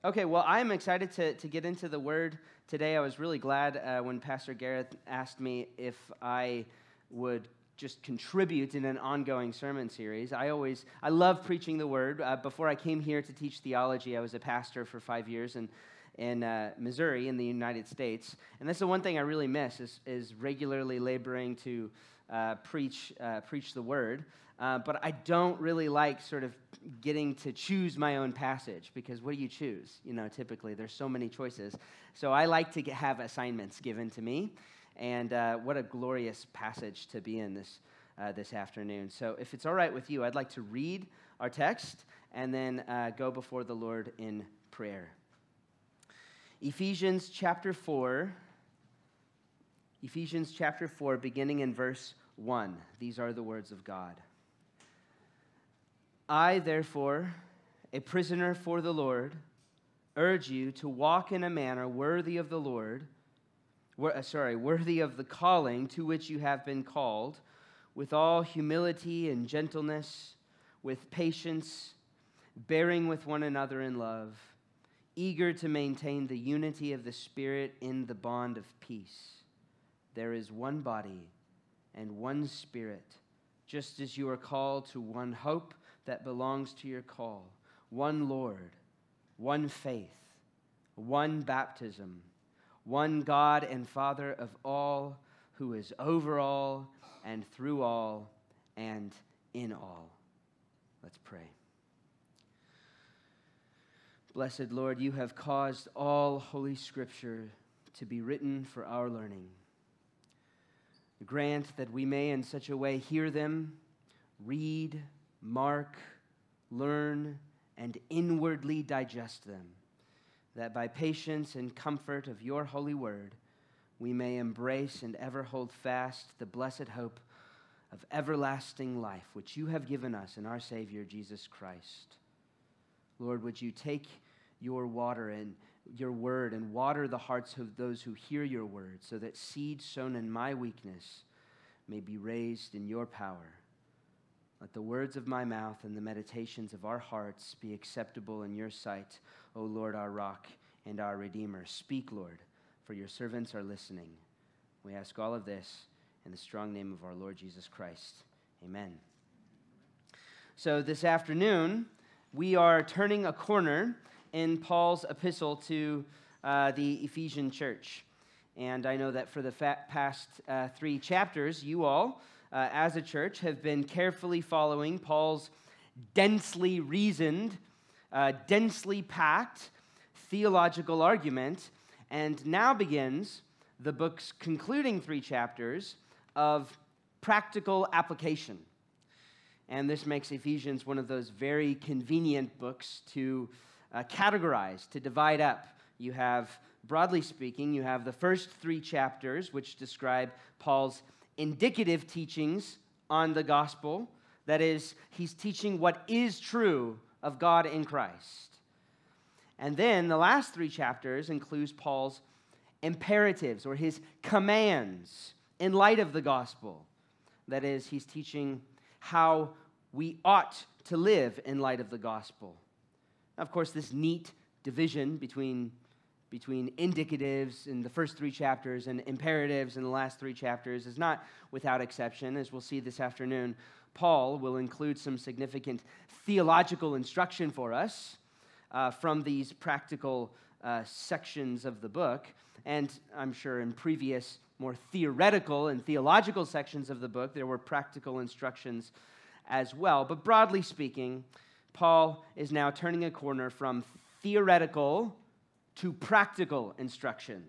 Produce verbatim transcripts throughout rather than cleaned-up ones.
Okay, well, I'm excited to, to get into the Word today. I was really glad uh, when Pastor Gareth asked me if I would just contribute in an ongoing sermon series. I always, I love preaching the Word. Uh, before I came here to teach theology, I was a pastor for five years in, in uh, Missouri in the United States. And that's the one thing I really miss is, is regularly laboring to uh, preach, uh, preach the Word. Uh, but I don't really like sort of getting to choose my own passage, because what do you choose? You know, typically there's so many choices. So I like to get, have assignments given to me, and uh, what a glorious passage to be in this uh, this afternoon. So if it's all right with you, I'd like to read our text and then uh, go before the Lord in prayer. Ephesians chapter four, Ephesians chapter four, beginning in verse one. These are the words of God. I, therefore, a prisoner for the Lord, urge you to walk in a manner worthy of the Lord, wor- sorry, worthy of the calling to which you have been called, with all humility and gentleness, with patience, bearing with one another in love, eager to maintain the unity of the Spirit in the bond of peace. There is one body and one Spirit, just as you are called to one hope that belongs to your call, one Lord, one faith, one baptism, one God and Father of all, who is over all and through all and in all. Let's pray. Blessed Lord, you have caused all Holy Scripture to be written for our learning. Grant that we may in such a way hear them, read, mark, learn, and inwardly digest them, that by patience and comfort of your holy word, we may embrace and ever hold fast the blessed hope of everlasting life, which you have given us in our Savior, Jesus Christ. Lord, would you take your water and your word and water the hearts of those who hear your word, so that seed sown in my weakness may be raised in your power. Let the words of my mouth and the meditations of our hearts be acceptable in your sight, O Lord, our rock and our Redeemer. Speak, Lord, for your servants are listening. We ask all of this in the strong name of our Lord Jesus Christ. Amen. So this afternoon, we are turning a corner in Paul's epistle to uh, the Ephesian church. And I know that for the fa- past uh, three chapters, you all, Uh, as a church, have been carefully following Paul's densely reasoned, uh, densely packed theological argument, and now begins the book's concluding three chapters of practical application. And this makes Ephesians one of those very convenient books to uh, categorize, to divide up. You have, broadly speaking, you have the first three chapters, which describe Paul's indicative teachings on the gospel. That is, he's teaching what is true of God in Christ. And then the last three chapters includes Paul's imperatives, or his commands in light of the gospel. That is, he's teaching how we ought to live in light of the gospel. Now, of course, this neat division between between indicatives in the first three chapters and imperatives in the last three chapters is not without exception. As we'll see this afternoon, Paul will include some significant theological instruction for us uh, from these practical uh, sections of the book. And I'm sure in previous, more theoretical and theological sections of the book, there were practical instructions as well. But broadly speaking, Paul is now turning a corner from theoretical to practical instruction.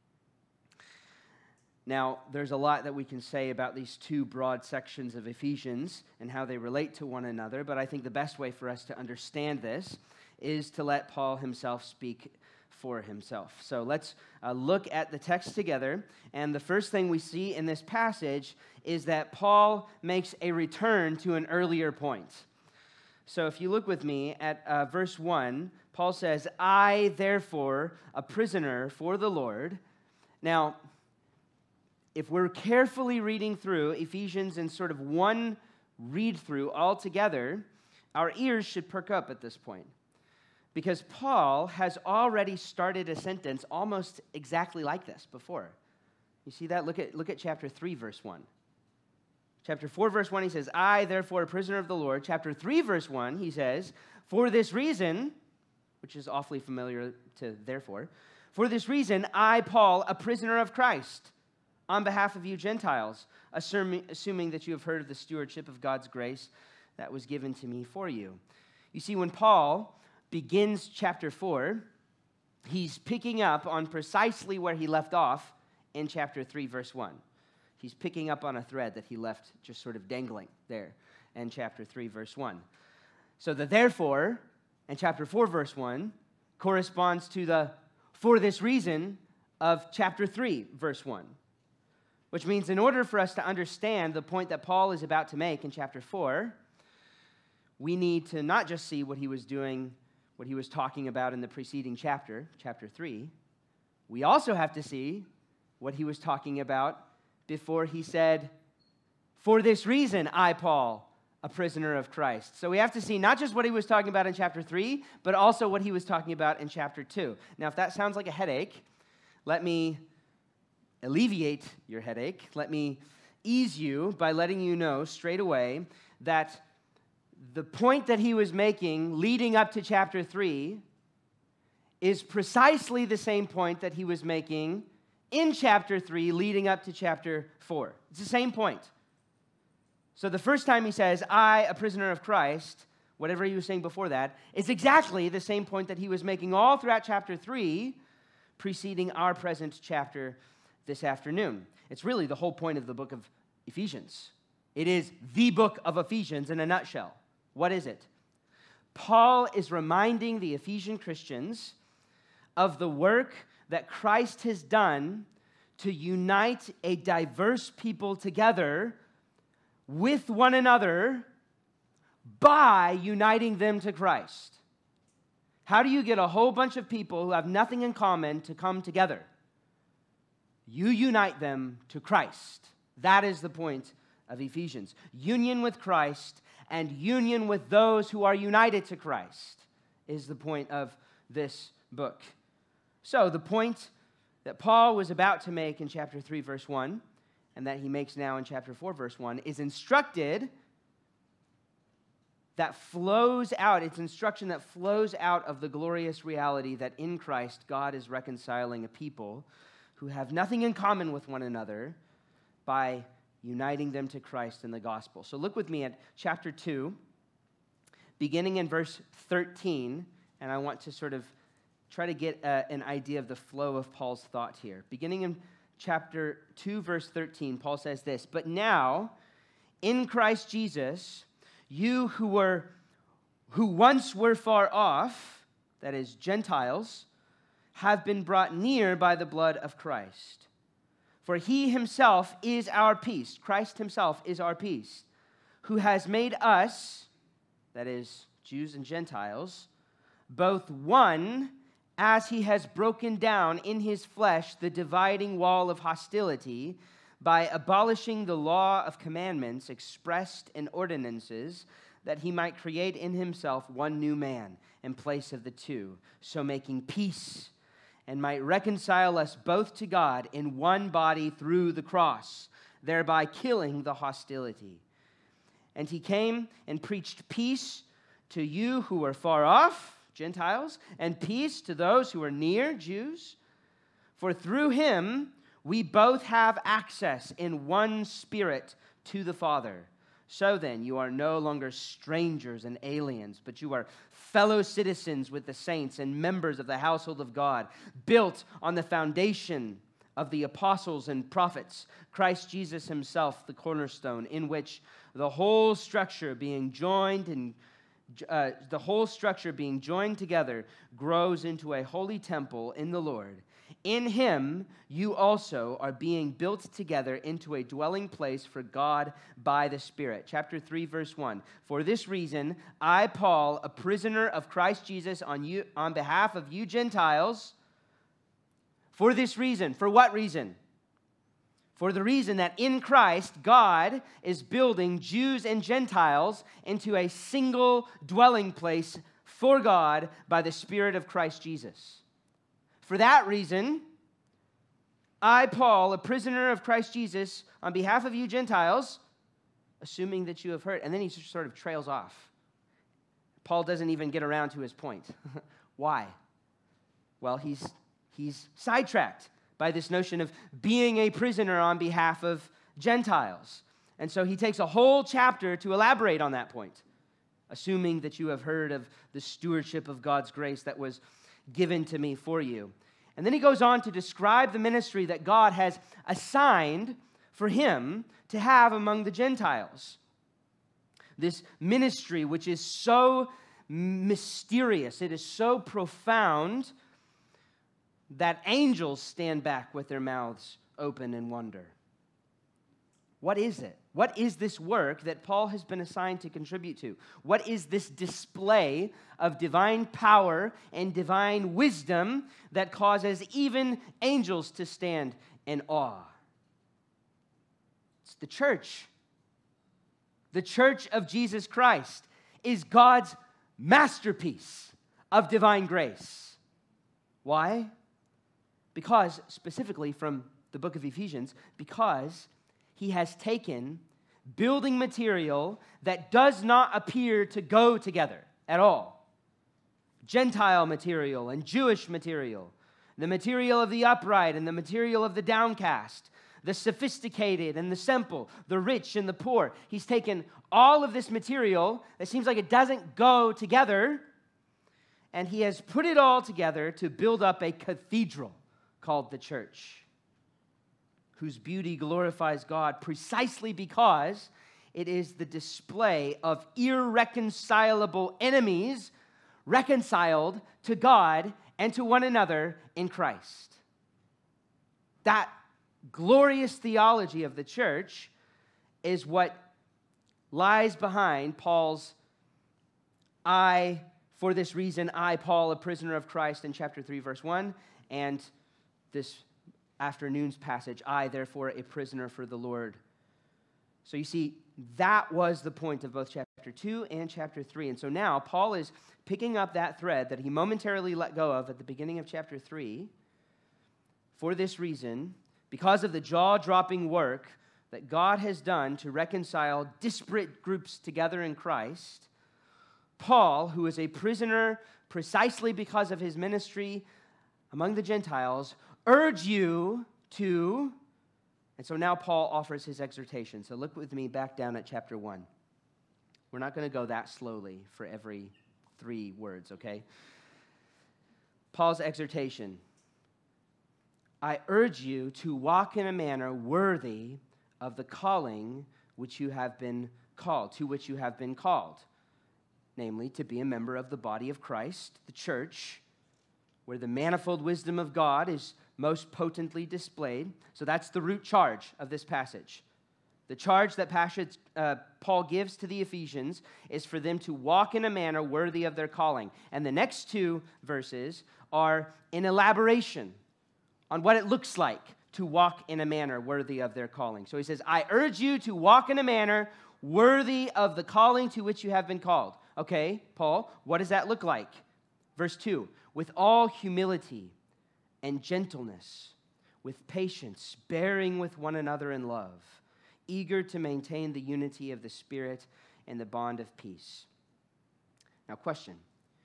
Now, there's a lot that we can say about these two broad sections of Ephesians and how they relate to one another, but I think the best way for us to understand this is to let Paul himself speak for himself. So let's uh, look at the text together, and the first thing we see in this passage is that Paul makes a return to an earlier point. So if you look with me at uh, verse one, Paul says, I, therefore, a prisoner for the Lord. Now, if we're carefully reading through Ephesians in sort of one read-through all together, our ears should perk up at this point. Because Paul has already started a sentence almost exactly like this before. You see that? Look at, look at chapter three, verse one. Chapter four, verse one, he says, I, therefore, a prisoner of the Lord. Chapter three, verse one, he says, for this reason, which is awfully familiar to therefore, for this reason, I, Paul, a prisoner of Christ, on behalf of you Gentiles, assuming, assuming that you have heard of the stewardship of God's grace that was given to me for you. You see, when Paul begins chapter four, he's picking up on precisely where he left off in chapter three, verse one. He's picking up on a thread that he left just sort of dangling there in chapter three, verse one. So the therefore in chapter four, verse one corresponds to the for this reason of chapter three, verse one. Which means in order for us to understand the point that Paul is about to make in chapter four, we need to not just see what he was doing, what he was talking about in the preceding chapter, chapter three. We also have to see what he was talking about before he said, for this reason, I, Paul, a prisoner of Christ. So we have to see not just what he was talking about in chapter three, but also what he was talking about in chapter two. Now, if that sounds like a headache, let me alleviate your headache. Let me ease you by letting you know straight away that the point that he was making leading up to chapter three is precisely the same point that he was making in chapter three leading up to chapter four. It's the same point. So the first time he says, I, a prisoner of Christ, whatever he was saying before that, is exactly the same point that he was making all throughout chapter three, preceding our present chapter this afternoon. It's really the whole point of the book of Ephesians. It is the book of Ephesians in a nutshell. What is it? Paul is reminding the Ephesian Christians of the work that Christ has done to unite a diverse people together with one another by uniting them to Christ. How do you get a whole bunch of people who have nothing in common to come together? You unite them to Christ. That is the point of Ephesians. Union with Christ and union with those who are united to Christ is the point of this book. So the point that Paul was about to make in chapter three, verse one, and that he makes now in chapter four, verse one, is instructed that flows out, it's instruction that flows out of the glorious reality that in Christ, God is reconciling a people who have nothing in common with one another by uniting them to Christ in the gospel. So look with me at chapter two, beginning in verse thirteen, and I want to sort of try to get uh, an idea of the flow of Paul's thought here. Beginning in chapter two, verse thirteen, Paul says this, but now, in Christ Jesus, you who were, who once were far off, that is, Gentiles, have been brought near by the blood of Christ. For he himself is our peace. Christ himself is our peace, who has made us, that is, Jews and Gentiles, both one, as he has broken down in his flesh the dividing wall of hostility by abolishing the law of commandments expressed in ordinances, that he might create in himself one new man in place of the two, so making peace, and might reconcile us both to God in one body through the cross, thereby killing the hostility. And he came and preached peace to you who were far off, Gentiles, and peace to those who are near, Jews. For through him we both have access in one Spirit to the Father. So then, you are no longer strangers and aliens, but you are fellow citizens with the saints and members of the household of God, built on the foundation of the apostles and prophets, Christ Jesus himself, the cornerstone, in which the whole structure being joined and uh, the whole structure being joined together grows into a holy temple in the Lord. In him, you also are being built together into a dwelling place for God by the Spirit. Chapter three, verse one. For this reason, I, Paul, a prisoner of Christ Jesus on you, on behalf of you Gentiles, for this reason. For what reason? For the reason that in Christ, God is building Jews and Gentiles into a single dwelling place for God by the Spirit of Christ Jesus. For that reason, I, Paul, a prisoner of Christ Jesus, on behalf of you Gentiles, assuming that you have heard. And then he just sort of trails off. Paul doesn't even get around to his point. Why? Well, he's, he's sidetracked by this notion of being a prisoner on behalf of Gentiles. And so he takes a whole chapter to elaborate on that point, assuming that you have heard of the stewardship of God's grace that was given to me for you. And then he goes on to describe the ministry that God has assigned for him to have among the Gentiles. This ministry, which is so mysterious, it is so profound that angels stand back with their mouths open in wonder. What is it? What is this work that Paul has been assigned to contribute to? What is this display of divine power and divine wisdom that causes even angels to stand in awe? It's the church. The church of Jesus Christ is God's masterpiece of divine grace. Why? Because, specifically from the book of Ephesians, because he has taken building material that does not appear to go together at all. Gentile material and Jewish material, the material of the upright and the material of the downcast, the sophisticated and the simple, the rich and the poor. He's taken all of this material that seems like it doesn't go together, and he has put it all together to build up a cathedral called the church, whose beauty glorifies God precisely because it is the display of irreconcilable enemies reconciled to God and to one another in Christ. That glorious theology of the church is what lies behind Paul's, I, for this reason, I, Paul, a prisoner of Christ, in chapter three, verse one, and this afternoon's passage, I, therefore, a prisoner for the Lord. So you see, that was the point of both chapter two and chapter three. And so now Paul is picking up that thread that he momentarily let go of at the beginning of chapter three. For this reason, because of the jaw-dropping work that God has done to reconcile disparate groups together in Christ, Paul, who is a prisoner precisely because of his ministry among the Gentiles, urge you to, and so now Paul offers his exhortation. So look with me back down at chapter one. We're not going to go that slowly for every three words, okay? Paul's exhortation. I urge you to walk in a manner worthy of the calling which you have been called, to which you have been called, namely to be a member of the body of Christ, the church, where the manifold wisdom of God is most potently displayed. So that's the root charge of this passage. The charge that passage, uh, Paul gives to the Ephesians is for them to walk in a manner worthy of their calling. And the next two verses are an elaboration on what it looks like to walk in a manner worthy of their calling. So he says, I urge you to walk in a manner worthy of the calling to which you have been called. Okay, Paul, what does that look like? Verse two, with all humility and gentleness, with patience, bearing with one another in love, eager to maintain the unity of the Spirit and the bond of peace. Now, question.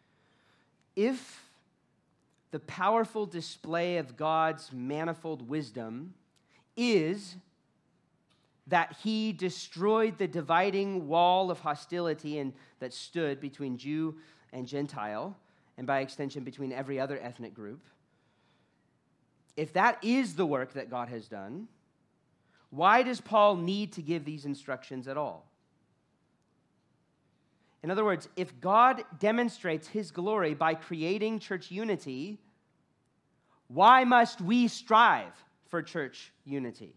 If the powerful display of God's manifold wisdom is that he destroyed the dividing wall of hostility and that stood between Jew and Gentile, and by extension between every other ethnic group, if that is the work that God has done, why does Paul need to give these instructions at all? In other words, if God demonstrates his glory by creating church unity, why must we strive for church unity?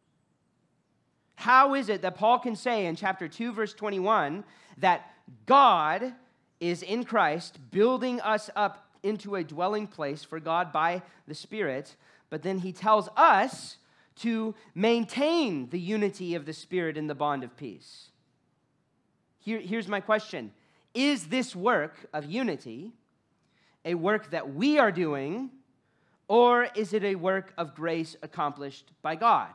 How is it that Paul can say in chapter two, verse twenty-one, that God is in Christ building us up into a dwelling place for God by the Spirit, but then he tells us to maintain the unity of the Spirit in the bond of peace? Here, here's my question. is this work of unity a work that we are doing, or is it a work of grace accomplished by God?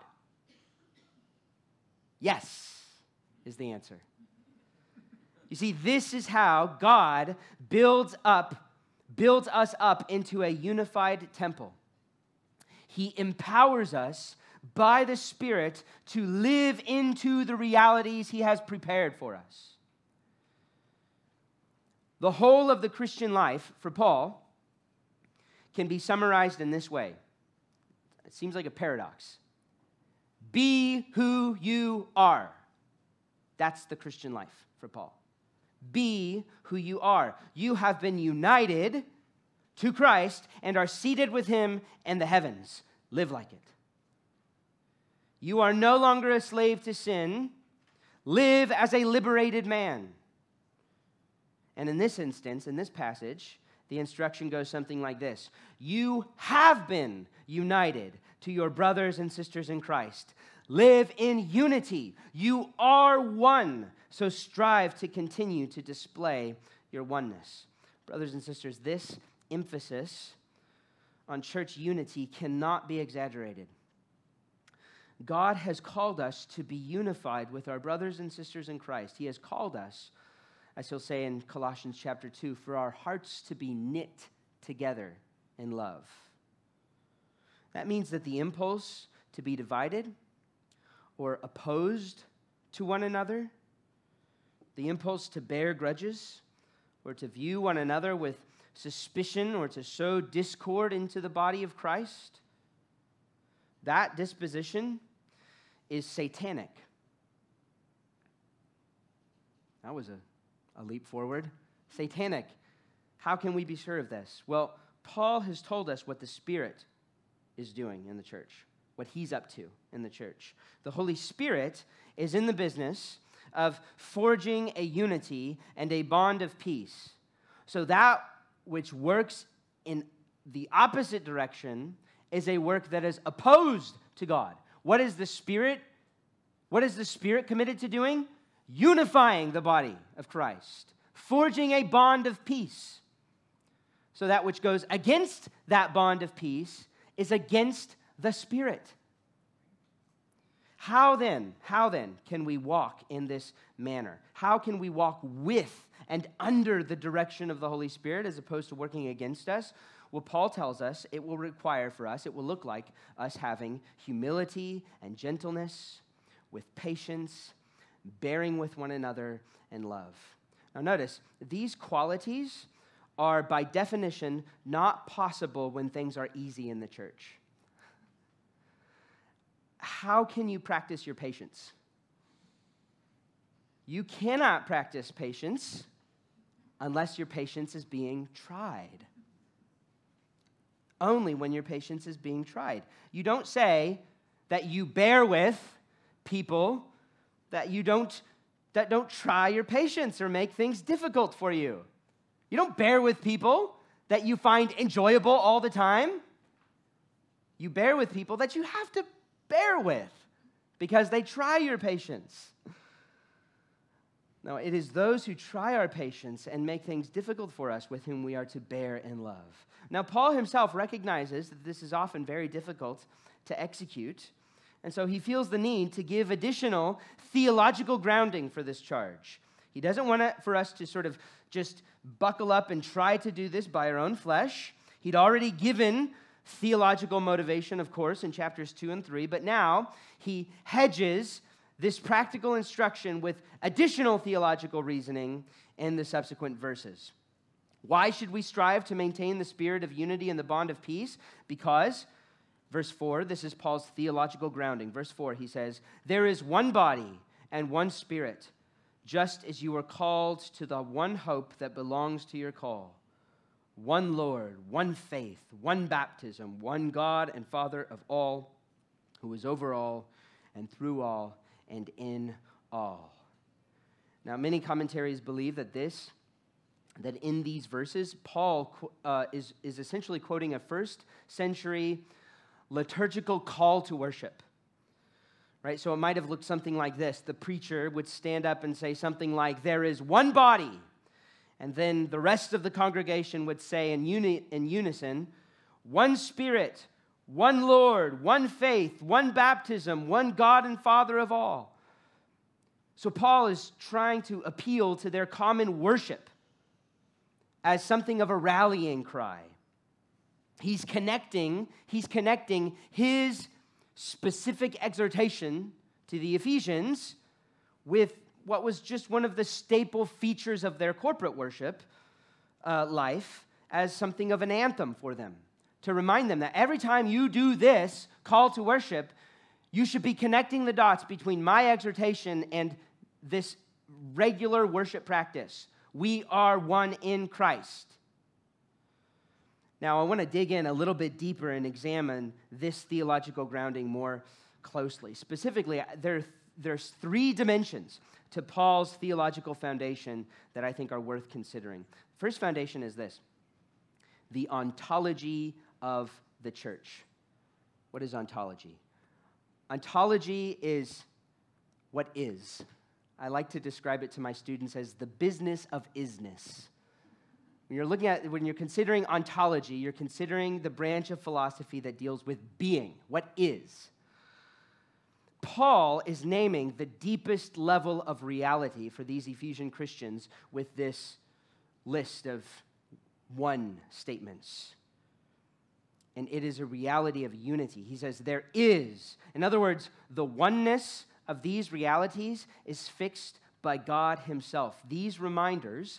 Yes, is the answer. You see, this is how God builds up, builds us up into a unified temple. He empowers us by the Spirit to live into the realities He has prepared for us. The whole of the Christian life, for Paul, can be summarized in this way. It seems like a paradox. Be who you are. That's the Christian life for Paul. Be who you are. You have been united to Christ and are seated with Him in the heavens. Live like it. You are no longer a slave to sin. Live as a liberated man. And in this instance, in this passage, the instruction goes something like this. You have been united to your brothers and sisters in Christ. Live in unity. You are one. So strive to continue to display your oneness. Brothers and sisters, this emphasis on church unity cannot be exaggerated. God has called us to be unified with our brothers and sisters in Christ. He has called us, as he'll say in Colossians chapter two, for our hearts to be knit together in love. That means that the impulse to be divided or opposed to one another, the impulse to bear grudges or to view one another with suspicion or to sow discord into the body of Christ, that disposition is satanic. That was a, a leap forward. Satanic. How can we be sure of this? Well, Paul has told us what the Spirit is doing in the church, what he's up to in the church. The Holy Spirit is in the business of forging a unity and a bond of peace. So that which works in the opposite direction is a work that is opposed to God. What is the Spirit? What is the Spirit committed to doing? Unifying the body of Christ, forging a bond of peace. So that which goes against that bond of peace is against the Spirit. How then, how then can we walk in this manner? How can we walk with and under the direction of the Holy Spirit as opposed to working against us? Well, Paul tells us it will require for us, it will look like us having humility and gentleness, with patience, bearing with one another, and love. Now notice, these qualities are by definition not possible when things are easy in the church. How can you practice your patience? You cannot practice patience unless your patience is being tried. Only when your patience is being tried. You don't say that you bear with people that you don't that don't try your patience or make things difficult for you. You don't bear with people that you find enjoyable all the time. You bear with people that you have to bear with because they try your patience. No, it is those who try our patience and make things difficult for us with whom we are to bear in love. Now, Paul himself recognizes that this is often very difficult to execute, and so he feels the need to give additional theological grounding for this charge. He doesn't want it for us to sort of just buckle up and try to do this by our own flesh. He'd already given theological motivation, of course, in chapters two and three, but now he hedges this practical instruction with additional theological reasoning in the subsequent verses. Why should we strive to maintain the spirit of unity and the bond of peace? Because, verse four, this is Paul's theological grounding. Verse four, he says, there is one body and one spirit, just as you are called to the one hope that belongs to your call. One Lord, one faith, one baptism, one God and Father of all, who is over all and through all and in all. Now, many commentaries believe that this, that in these verses, Paul uh, is, is essentially quoting a first century liturgical call to worship. Right? So it might have looked something like this. The preacher would stand up and say something like, there is one body And then the rest of the congregation would say in, uni- in unison, one Spirit, one Lord, one faith, one baptism, one God and Father of all. So Paul is trying to appeal to their common worship as something of a rallying cry. He's connecting, he's connecting his specific exhortation to the Ephesians with what was just one of the staple features of their corporate worship uh, life as something of an anthem for them, to remind them that every time you do this call to worship, you should be connecting the dots between my exhortation and this regular worship practice. We are one in Christ. Now, I want to dig in a little bit deeper and examine this theological grounding more closely. Specifically, there, there's three dimensions to Paul's theological foundation that I think are worth considering. First foundation is this: the ontology of the church. What is ontology? Ontology is what is. I like to describe it to my students as the business of isness. When you're looking at, when you're considering ontology, you're considering the branch of philosophy that deals with being, what is. Paul is naming the deepest level of reality for these Ephesian Christians with this list of one statements. And it is a reality of unity. He says there is. In other words, the oneness of these realities is fixed by God himself. These reminders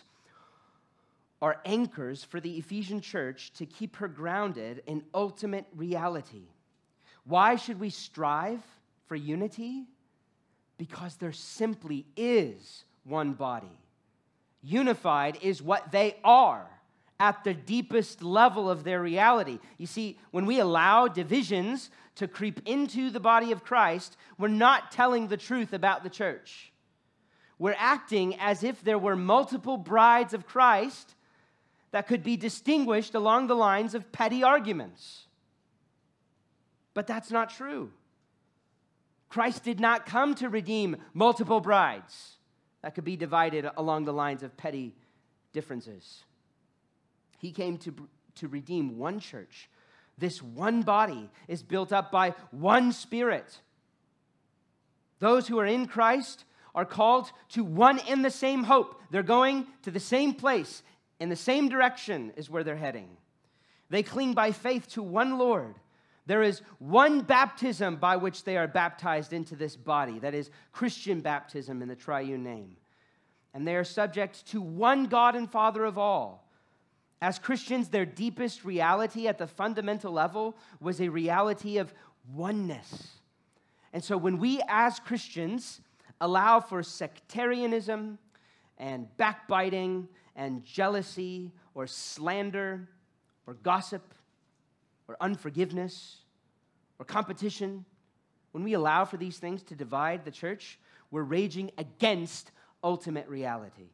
are anchors for the Ephesian church to keep her grounded in ultimate reality. Why should we strive for unity? Because there simply is one body. Unified is what they are at the deepest level of their reality. You see, when we allow divisions to creep into the body of Christ, we're not telling the truth about the church. We're acting as if there were multiple brides of Christ that could be distinguished along the lines of petty arguments. But that's not true. Christ did not come to redeem multiple brides that could be divided along the lines of petty differences. He came to, to redeem one church. This one body is built up by one Spirit. Those who are in Christ are called to one and the same hope. They're going to the same place, in the same direction is where they're heading. They cling by faith to one Lord. There is one baptism by which they are baptized into this body. That is Christian baptism in the triune name. And they are subject to one God and Father of all. As Christians, their deepest reality at the fundamental level was a reality of oneness. And so when we as Christians allow for sectarianism and backbiting and jealousy or slander or gossip or unforgiveness or competition, when we allow for these things to divide the church, we're raging against ultimate reality.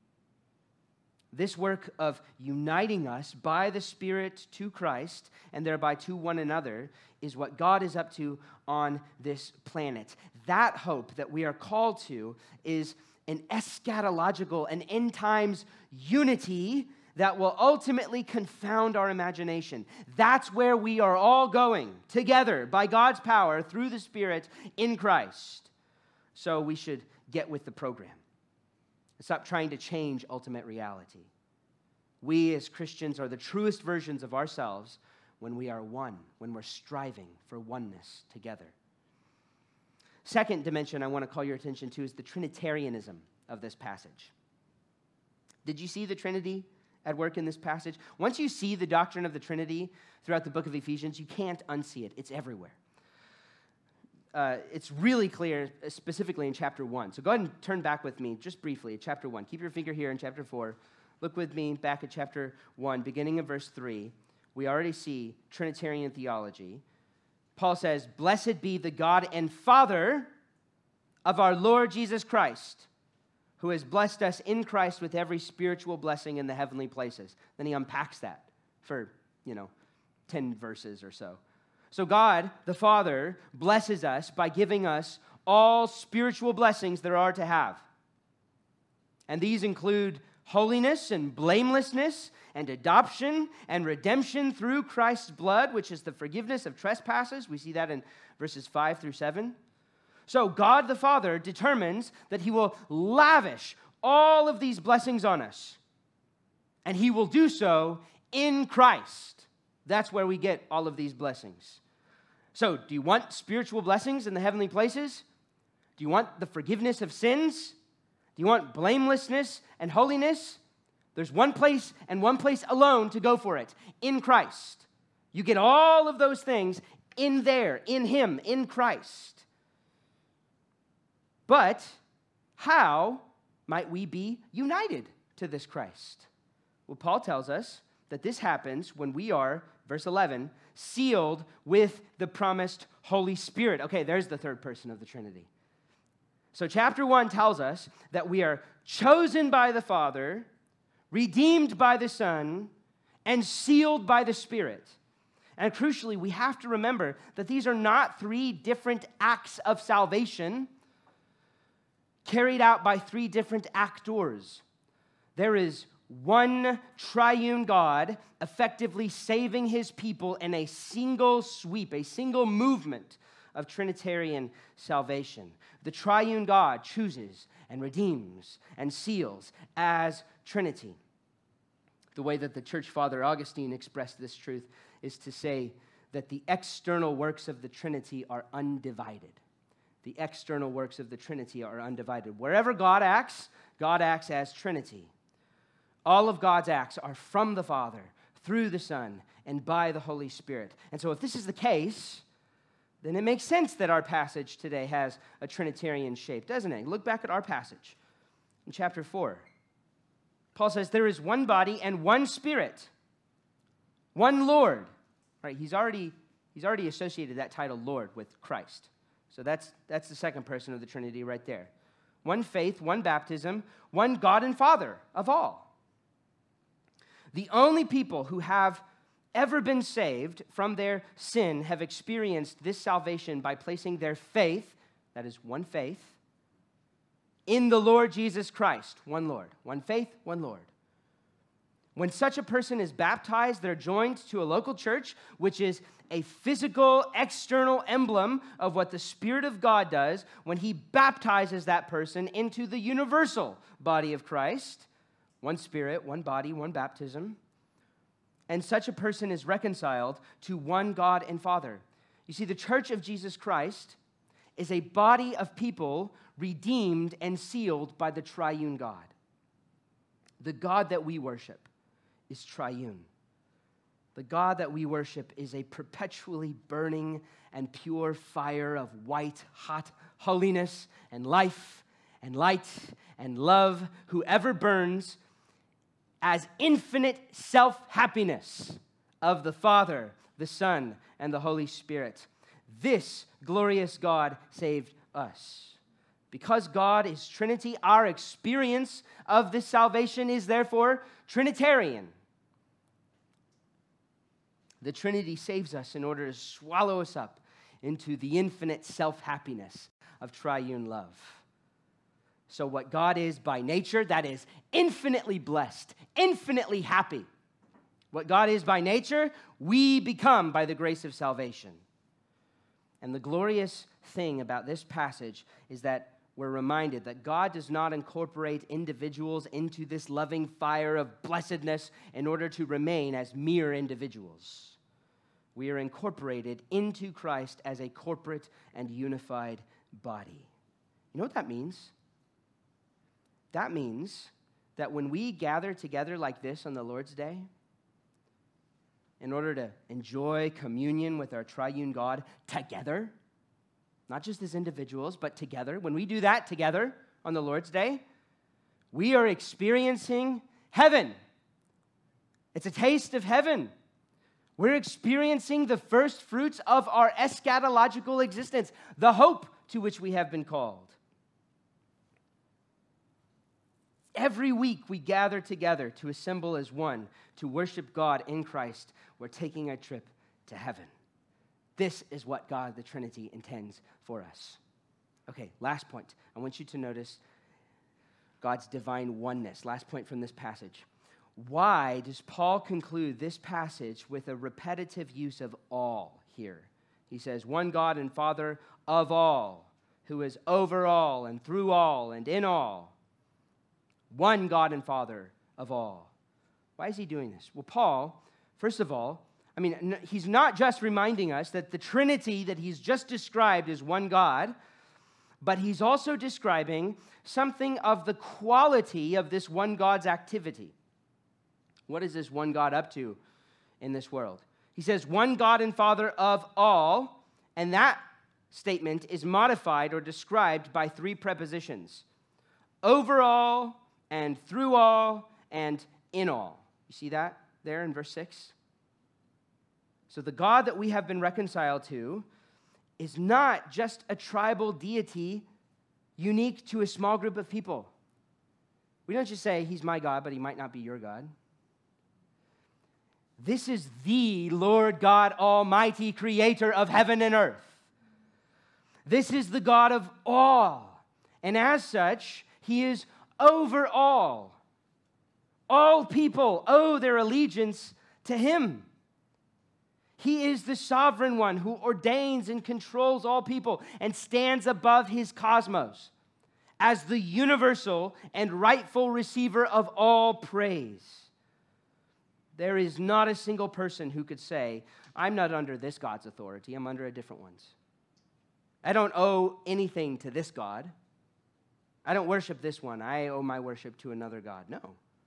This work of uniting us by the Spirit to Christ and thereby to one another is what God is up to on this planet. That hope that we are called to is an eschatological and end times unity that will ultimately confound our imagination. That's where we are all going together by God's power through the Spirit in Christ. So we should get with the program. Stop trying to change ultimate reality. We as Christians are the truest versions of ourselves when we are one, when we're striving for oneness together. Second dimension I want to call your attention to is the Trinitarianism of this passage. Did you see the Trinity at work in this passage? Once you see the doctrine of the Trinity throughout the book of Ephesians, you can't unsee it. It's everywhere. Uh, it's really clear, specifically in chapter one. So go ahead and turn back with me just briefly at chapter one. Keep your finger here in chapter four. Look with me back at chapter one, beginning of verse three. We already see Trinitarian theology. Paul says, "Blessed be the God and Father of our Lord Jesus Christ, who has blessed us in Christ with every spiritual blessing in the heavenly places." Then he unpacks that for, you know, ten verses or so. So God, the Father, blesses us by giving us all spiritual blessings there are to have. And these include holiness and blamelessness and adoption and redemption through Christ's blood, which is the forgiveness of trespasses. We see that in verses five through seven. So God the Father determines that he will lavish all of these blessings on us, and he will do so in Christ. That's where we get all of these blessings. So, do you want spiritual blessings in the heavenly places? Do you want the forgiveness of sins? Do you want blamelessness and holiness? There's one place and one place alone to go for it, in Christ. You get all of those things in there, in him, in Christ. But how might we be united to this Christ? Well, Paul tells us that this happens when we are, verse eleven, sealed with the promised Holy Spirit. Okay, there's the third person of the Trinity. So chapter one tells us that we are chosen by the Father, redeemed by the Son, and sealed by the Spirit. And crucially, we have to remember that these are not three different acts of salvation carried out by three different actors. There is one triune God effectively saving his people in a single sweep, a single movement of Trinitarian salvation. The triune God chooses and redeems and seals as Trinity. The way that the church father Augustine expressed this truth is to say that the external works of the Trinity are undivided. The external works of the Trinity are undivided. Wherever God acts, God acts as Trinity. All of God's acts are from the Father, through the Son, and by the Holy Spirit. And so if this is the case, then it makes sense that our passage today has a Trinitarian shape, doesn't it? Look back at our passage in chapter four. Paul says, there is one body and one Spirit, one Lord. Right? He's already, he's already associated that title, Lord, with Christ. So that's, that's the second person of the Trinity right there. One faith, one baptism, one God and Father of all. The only people who have ever been saved from their sin have experienced this salvation by placing their faith, that is one faith, in the Lord Jesus Christ. One Lord. One faith, one Lord. When such a person is baptized, they're joined to a local church, which is a physical, external emblem of what the Spirit of God does when he baptizes that person into the universal body of Christ. One Spirit, one body, one baptism. And such a person is reconciled to one God and Father. You see, the church of Jesus Christ is a body of people redeemed and sealed by the triune God. The God that we worship is triune. The God that we worship is a perpetually burning and pure fire of white, hot holiness and life and light and love, who ever burns as infinite self-happiness of the Father, the Son, and the Holy Spirit. This glorious God saved us. Because God is Trinity, our experience of this salvation is therefore Trinitarian. The Trinity saves us in order to swallow us up into the infinite self-happiness of triune love. So what God is by nature, that is infinitely blessed, infinitely happy. What God is by nature, we become by the grace of salvation. And the glorious thing about this passage is that we're reminded that God does not incorporate individuals into this loving fire of blessedness in order to remain as mere individuals. We are incorporated into Christ as a corporate and unified body. You know what that means? That means that when we gather together like this on the Lord's Day, in order to enjoy communion with our triune God together, not just as individuals, but together, when we do that together on the Lord's Day, we are experiencing heaven. It's a taste of heaven. We're experiencing the first fruits of our eschatological existence, the hope to which we have been called. Every week we gather together to assemble as one, to worship God in Christ. We're taking a trip to heaven. This is what God, the Trinity, intends for us. Okay, last point. I want you to notice God's divine oneness. Last point from this passage. Why does Paul conclude this passage with a repetitive use of all here? He says, one God and Father of all, who is over all and through all and in all. One God and Father of all. Why is he doing this? Well, Paul, first of all, I mean, he's not just reminding us that the Trinity that he's just described is one God, but he's also describing something of the quality of this one God's activity. What is this one God up to in this world? He says, one God and Father of all, and that statement is modified or described by three prepositions. Over all, and through all, and in all. You see that there in verse six? So the God that we have been reconciled to is not just a tribal deity unique to a small group of people. We don't just say, he's my God, but he might not be your God. This is the Lord God Almighty, creator of heaven and earth. This is the God of all. And as such, he is over all. All people owe their allegiance to him. He is the sovereign one who ordains and controls all people and stands above his cosmos as the universal and rightful receiver of all praise. There is not a single person who could say, I'm not under this God's authority, I'm under a different one's. I don't owe anything to this God. I don't worship this one. I owe my worship to another God. No.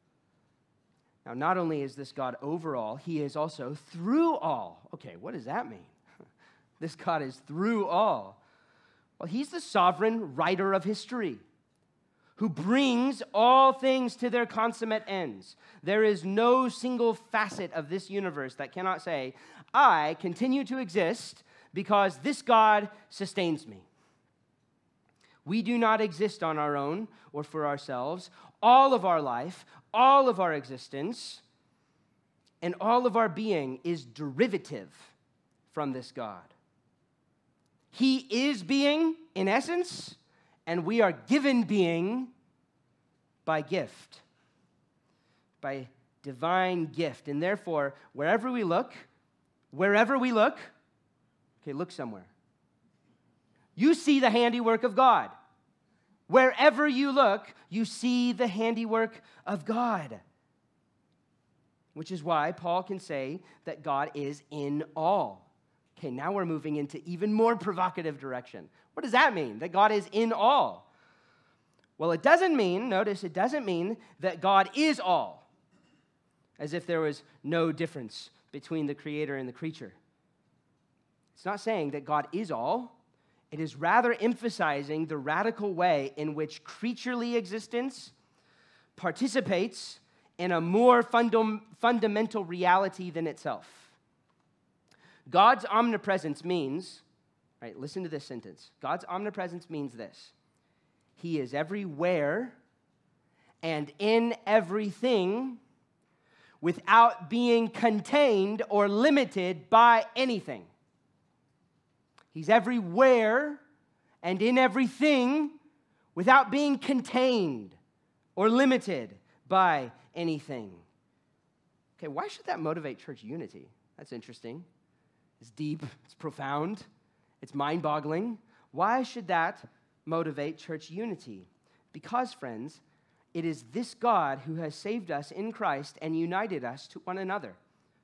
Now, not only is this God over all, he is also through all. Okay, what does that mean? This God is through all. Well, he's the sovereign writer of history who brings all things to their consummate ends. There is no single facet of this universe that cannot say, I continue to exist because this God sustains me. We do not exist on our own or for ourselves. All of our life, all of our existence, and all of our being is derivative from this God. He is being, in essence, and we are given being by gift, by divine gift. And therefore, wherever we look, wherever we look, okay, look somewhere. You see the handiwork of God. Wherever you look, you see the handiwork of God. Which is why Paul can say that God is in all. Okay, now we're moving into even more provocative direction. What does that mean, that God is in all? Well, it doesn't mean, notice, it doesn't mean that God is all, as if there was no difference between the creator and the creature. It's not saying that God is all. It is rather emphasizing the radical way in which creaturely existence participates in a more fundam- fundamental reality than itself. God's omnipresence means, right, listen to this sentence. God's omnipresence means this. He is everywhere and in everything without being contained or limited by anything. He's everywhere and in everything without being contained or limited by anything. Okay, why should that motivate church unity? That's interesting. It's deep, it's profound, it's mind-boggling. Why should that motivate church unity? Because, friends, it is this God who has saved us in Christ and united us to one another.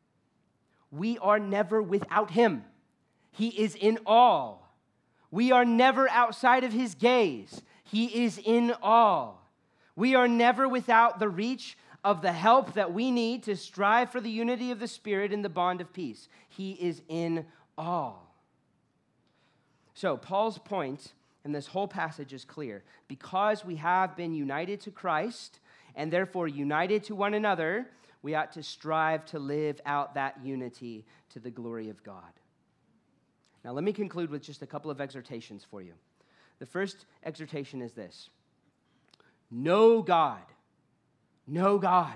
We are never without him. He is in all. We are never outside of his gaze. He is in all. We are never without the reach of the help that we need to strive for the unity of the Spirit in the bond of peace. He is in all. So Paul's point in this whole passage is clear. Because we have been united to Christ and therefore united to one another, we ought to strive to live out that unity to the glory of God. Now, let me conclude with just a couple of exhortations for you. The first exhortation is this. Know God. Know God.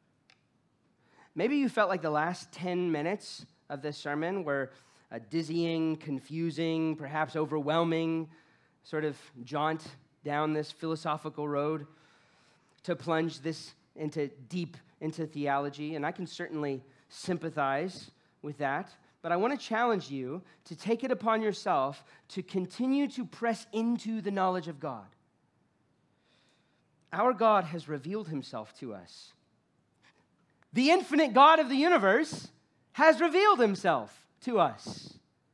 Maybe you felt like the last ten minutes of this sermon were a dizzying, confusing, perhaps overwhelming sort of jaunt down this philosophical road. to plunge this into deep into theology, and I can certainly sympathize with that. But I want to challenge you to take it upon yourself to continue to press into the knowledge of God. Our God has revealed himself to us. The infinite God of the universe has revealed himself to us.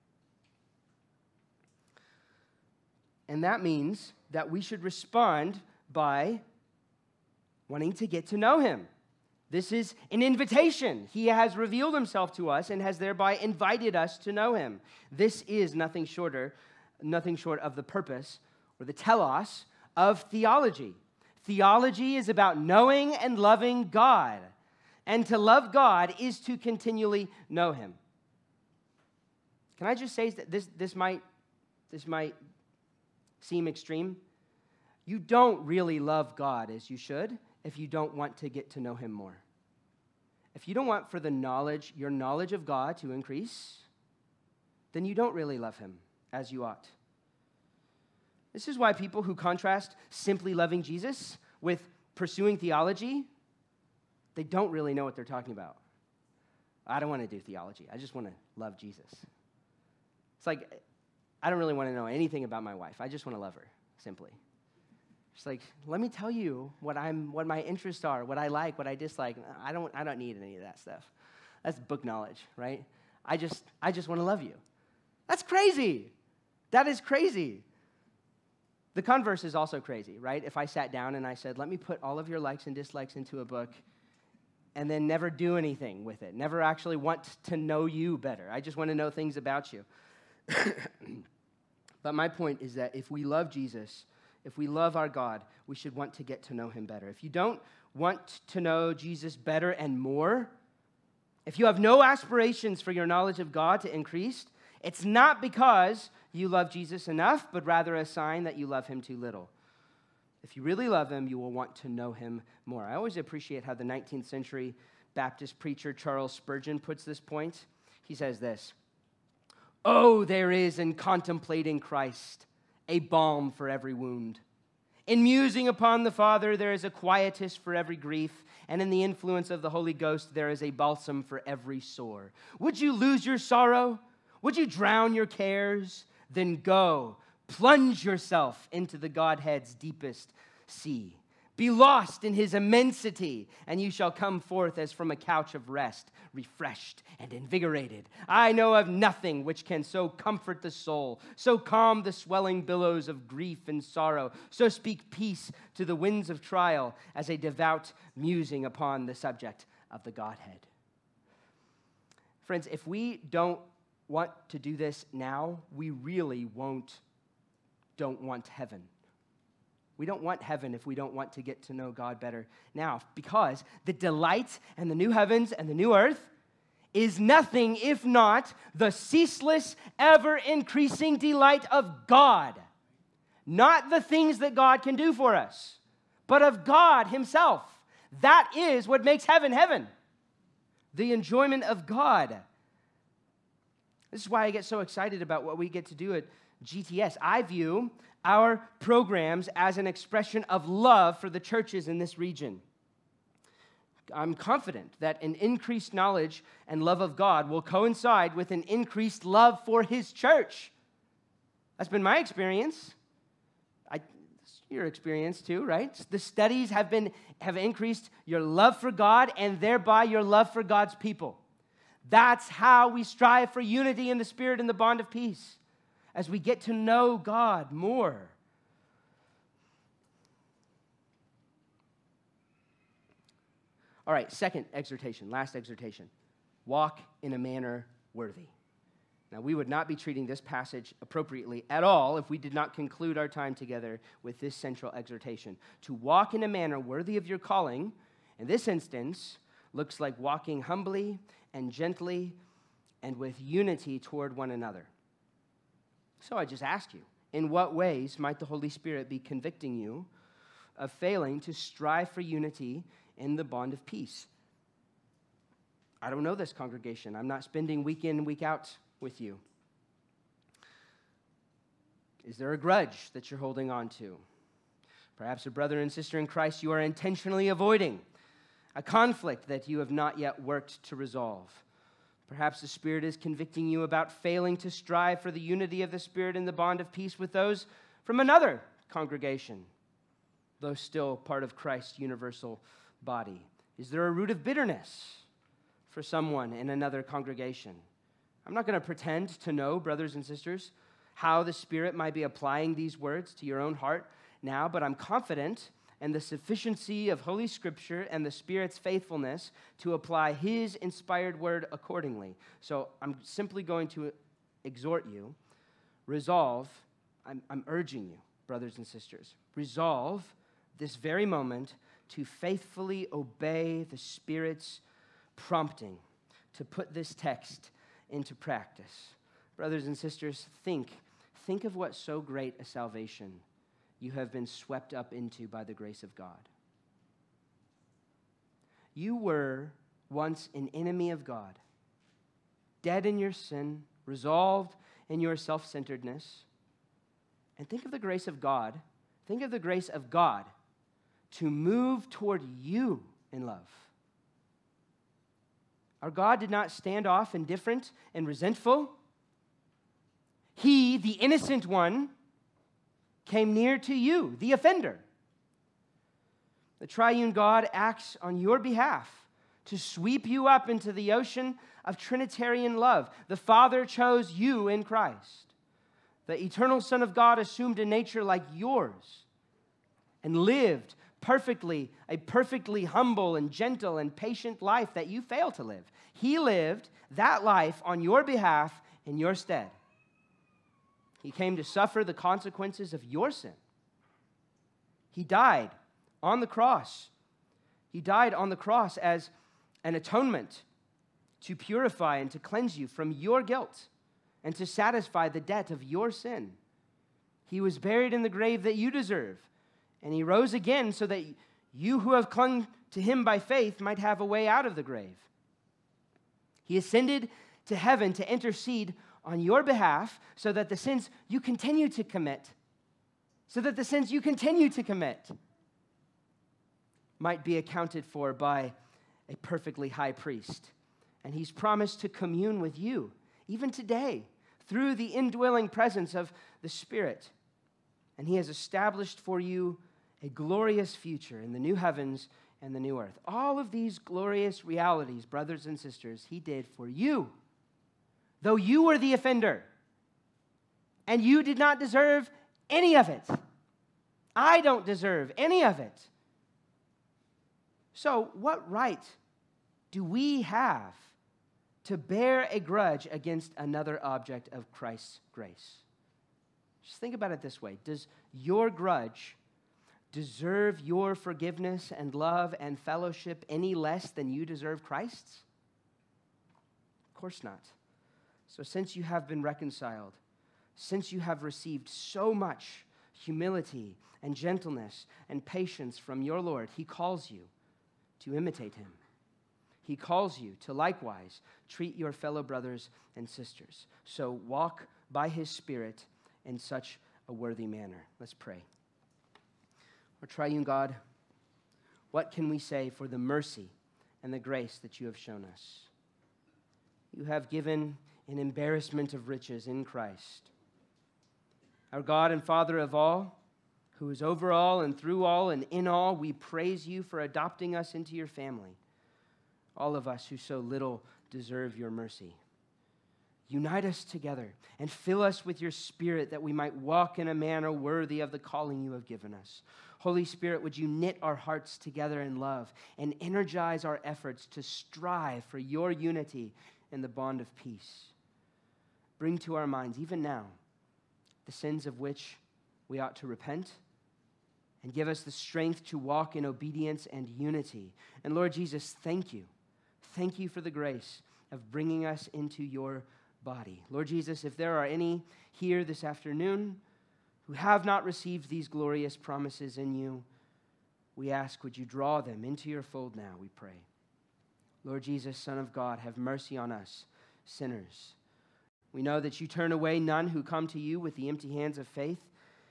And that means that we should respond by wanting to get to know him. This is an invitation. He has revealed himself to us and has thereby invited us to know him. This is nothing shorter, nothing short of the purpose or the telos of theology. Theology is about knowing and loving God. And to love God is to continually know him. Can I just say that this, this might, this might seem extreme? You don't really love God as you should if you don't want to get to know him more. If you don't want for the knowledge, your knowledge of God to increase, then you don't really love him as you ought. This is why people who contrast simply loving Jesus with pursuing theology, they don't really know what they're talking about. I don't want to do theology. I just want to love Jesus. It's like, I don't really want to know anything about my wife. I just want to love her, simply. It's like, let me tell you what I'm, what my interests are, what I like, what I dislike. I don't, I don't need any of that stuff. That's book knowledge, right? I just, I just want to love you. That's crazy. That is crazy. The converse is also crazy, right? If I sat down and I said, let me put all of your likes and dislikes into a book and then never do anything with it, never actually want to know you better. I just want to know things about you. But my point is that if we love Jesus, if we love our God, we should want to get to know him better. If you don't want to know Jesus better and more, if you have no aspirations for your knowledge of God to increase, it's not because you love Jesus enough, but rather a sign that you love him too little. If you really love him, you will want to know him more. I always appreciate how the nineteenth century Baptist preacher Charles Spurgeon puts this point. He says this, "Oh, there is in contemplating Christ a balm for every wound. In musing upon the Father, there is a quietus for every grief, and in the influence of the Holy Ghost, there is a balsam for every sore. Would you lose your sorrow? Would you drown your cares? Then go, plunge yourself into the Godhead's deepest sea. Be lost in his immensity, and you shall come forth as from a couch of rest, refreshed and invigorated. I know of nothing which can so comfort the soul, so calm the swelling billows of grief and sorrow, so speak peace to the winds of trial as a devout musing upon the subject of the Godhead." Friends, if we don't want to do this now, we really won't, don't want heaven. We don't want heaven if we don't want to get to know God better now, because the delight and the new heavens and the new earth is nothing if not the ceaseless, ever-increasing delight of God. Not the things that God can do for us, but of God himself. That is what makes heaven heaven. The enjoyment of God. This is why I get so excited about what we get to do at G T S. I view our programs as an expression of love for the churches in this region. I'm confident that an increased knowledge and love of God will coincide with an increased love for his church. That's been my experience. I, it's your experience too, right? The studies have been have increased your love for God and thereby your love for God's people. That's how we strive for unity in the Spirit and the bond of peace, as we get to know God more. All right, second exhortation, last exhortation. Walk in a manner worthy. Now, we would not be treating this passage appropriately at all if we did not conclude our time together with this central exhortation. To walk in a manner worthy of your calling, in this instance, looks like walking humbly and gently and with unity toward one another. So I just ask you, in what ways might the Holy Spirit be convicting you of failing to strive for unity in the bond of peace? I don't know this congregation. I'm not spending week in, week out with you. Is there a grudge that you're holding on to? Perhaps a brother and sister in Christ you are intentionally avoiding, a conflict that you have not yet worked to resolve. Perhaps the Spirit is convicting you about failing to strive for the unity of the Spirit in the bond of peace with those from another congregation, though still part of Christ's universal body. Is there a root of bitterness for someone in another congregation? I'm not going to pretend to know, brothers and sisters, how the Spirit might be applying these words to your own heart now, but I'm confident in the sufficiency of Holy Scripture and the Spirit's faithfulness to apply His inspired word accordingly. So I'm simply going to exhort you, resolve, I'm, I'm urging you, brothers and sisters, resolve this very moment to faithfully obey the Spirit's prompting to put this text into practice. Brothers and sisters, think, think of what so great a salvation you have been swept up into by the grace of God. You were once an enemy of God, dead in your sin, resolved in your self-centeredness. And think of the grace of God, think of the grace of God to move toward you in love. Our God did not stand off indifferent and resentful. He, the innocent one, came near to you, the offender. The triune God acts on your behalf to sweep you up into the ocean of Trinitarian love. The Father chose you in Christ. The eternal Son of God assumed a nature like yours and lived perfectly, a perfectly humble and gentle and patient life that you fail to live. He lived that life on your behalf in your stead. He came to suffer the consequences of your sin. He died on the cross. He died on the cross as an atonement to purify and to cleanse you from your guilt and to satisfy the debt of your sin. He was buried in the grave that you deserve, and He rose again so that you who have clung to Him by faith might have a way out of the grave. He ascended to heaven to intercede on your behalf so that the sins you continue to commit, so that the sins you continue to commit might be accounted for by a perfectly high priest. And He's promised to commune with you, even today, through the indwelling presence of the Spirit. And He has established for you a glorious future in the new heavens and the new earth. All of these glorious realities, brothers and sisters, He did for you, though you were the offender, and you did not deserve any of it. I don't deserve any of it. So what right do we have to bear a grudge against another object of Christ's grace? Just think about it this way. Does your grudge deserve your forgiveness and love and fellowship any less than you deserve Christ's? Of course not. So since you have been reconciled, since you have received so much humility and gentleness and patience from your Lord, He calls you to imitate Him. He calls you to likewise treat your fellow brothers and sisters. So walk by His Spirit in such a worthy manner. Let's pray. Our triune God, what can we say for the mercy and the grace that You have shown us? You have given an embarrassment of riches in Christ. Our God and Father of all, who is over all and through all and in all, we praise You for adopting us into Your family, all of us who so little deserve Your mercy. Unite us together and fill us with Your Spirit that we might walk in a manner worthy of the calling You have given us. Holy Spirit, would You knit our hearts together in love and energize our efforts to strive for Your unity in the bond of peace. Bring to our minds, even now, the sins of which we ought to repent, and give us the strength to walk in obedience and unity. And Lord Jesus, thank You. Thank You for the grace of bringing us into Your body. Lord Jesus, if there are any here this afternoon who have not received these glorious promises in You, we ask, would You draw them into Your fold now, we pray. Lord Jesus, Son of God, have mercy on us, sinners. We know that You turn away none who come to You with the empty hands of faith.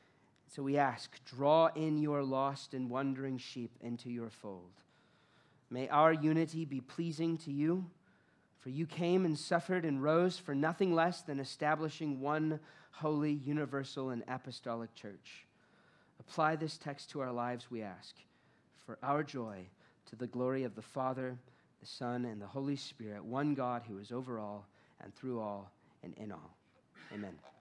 So we ask, draw in your lost and wandering sheep into your fold. May our unity be pleasing to you, for you came and suffered and rose for nothing less than establishing one holy, universal, and apostolic church. Apply this text to our lives, we ask, for our joy, to the glory of the Father, the Son, and the Holy Spirit, one God who is over all and through all and in all. Amen.